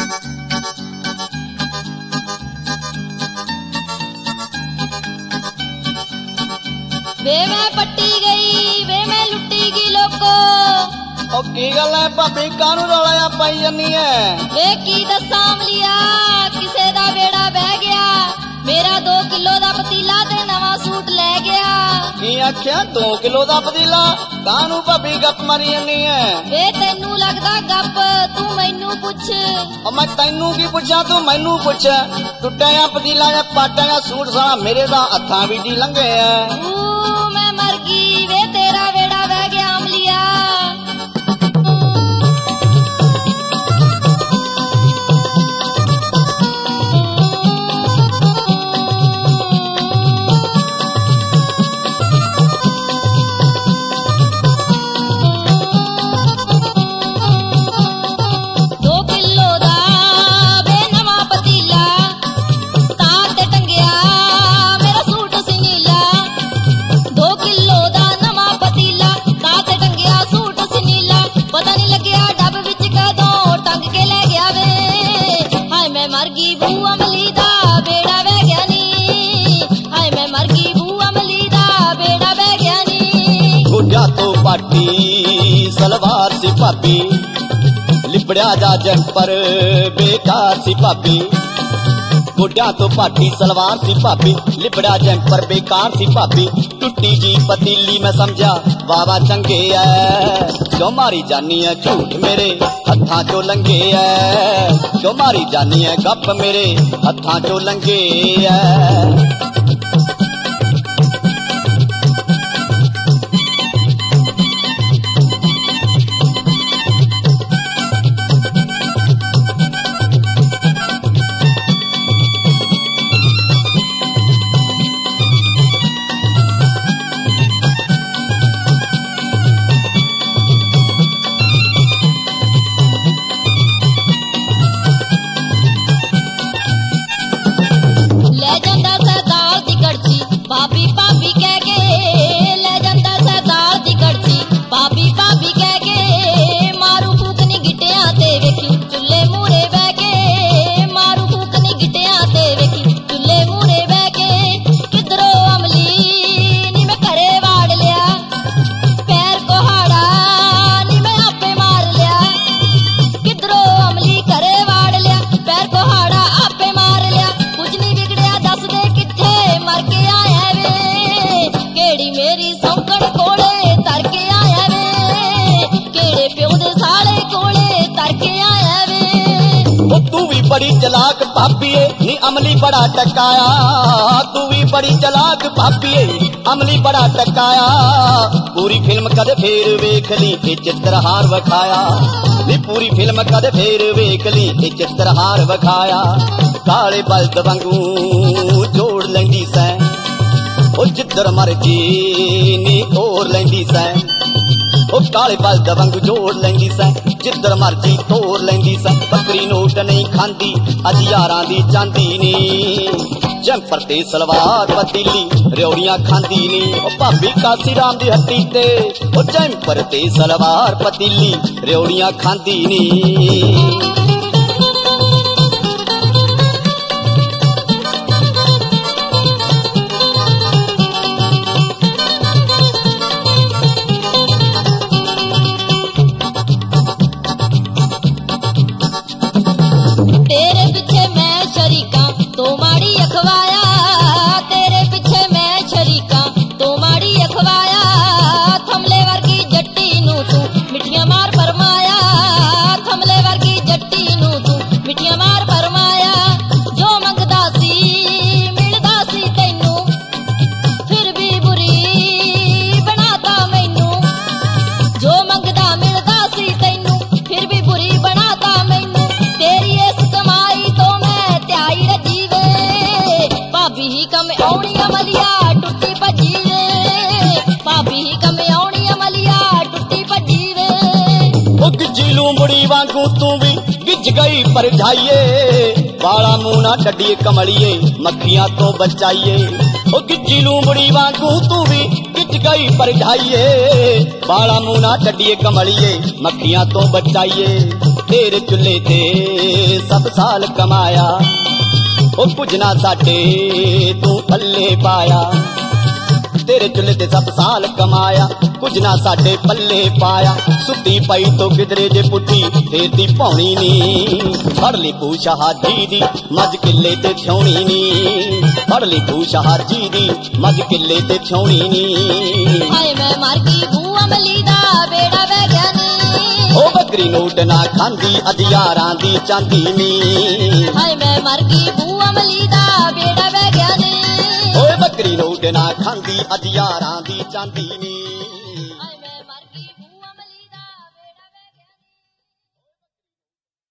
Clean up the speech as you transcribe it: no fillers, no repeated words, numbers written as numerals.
वे मैं पट्टी गई वे मैं लुट्टी गई लोको। ओ की गल है भाभी कानू रौला पाई जानी है? वे की दसा अमलिया किसे दा बेड़ा बह गया, मेरा 2 किलो दा पतीला ते नवा सूट ले गया। की आख्या 2 किलो दा पतीला? कानू भाभी गप मारी जानी है? वे तेनू लगदा गप, तू मैनू पुछ। ओ मैं तेनू की पुछा तू मैनू पुछ। टुट्टा पतीला या पाटा या सूट सारा मेरे दा हत्थां विच ही लंघे है। मैं मर गई वे तेरा बेड़ा बह गया अमलिया। पाटी सलवार सी भाभी लिबड़िया जा जंपर बेकार सी भाभी। गोड्या तो पाटी सलवार सी भाभी लिबड़ा जंपर बेकार सी भाभी। टुट्टी जी पतीली मैं समझा वावा चंगे है, क्यों मारी जानी है झूठ मेरे हत्थां चो लंघे है। क्यों मारी जानी है गप मेरे हत्थां चो लंघे है। बड़ी चलाक भाभी नी अमली बड़ा टकाया। तू भी बड़ी चलाक भाभी अमली बड़ा टकाया। पूरी फिल्म कद फेर वेख ली ते चित्रहार वखाया। नी पूरी फिल्म कद फेर वेख ली ते चित्रहार वखाया। काले बल्द वांगू जोड़ लैंदी सै ओ जिधर मर्जी नी तोड़ लैंदी सै। ओ काले बल्द वांगू जोड़ लैंदी सै जिधर मर्जी तोड़ लैंदी सै। बकरी नोट नहीं खांदी अज यारां दी चांदी नी। जंपर ते सलवार पतीली रेवड़ियां खांदी नी। ओ भाभी कासी राम दी हट्टी ते ओ जंपर ते सलवार पतीली रेवड़ियां खांदी नी। लूमड़ी वांगू तू भी गिज गई पर जाइए। बाला मुंह ना डडिए कमलिए मक्खियां तो बचाइए। ओ गिज्जी लूमड़ी वांगू तू भी खिंच गई परछाइए बाला मुंह ना छड्डिए कमलिए मक्खियां तो बचाइए तेरे चुल्हे ते सब साल कमाया ओ कुछ ना साडे तू पल्ले पाया तेरे चुल्हे ते सब साल कमाया कुछ ना साडे पल्ले पाया सुती पई तो किधरे जे पुट्ठी फेर दी पौनी नी फड़ ली पूछा हाजी दी मज किले ते छौनी नी फड़ ली पूछा हाजी दी मज किले ते छौनी नी हाय मैं मर गई बू अमली दा बेड़ा बह गया नी ओ बकरी नोट ना खांदी अधियारां दी चांदी नी हाय मैं मर गई बू अमली दा बेड़ा बह गया नी ओए बकरी नोट ना खांदी अधियारां दी चांदी नी।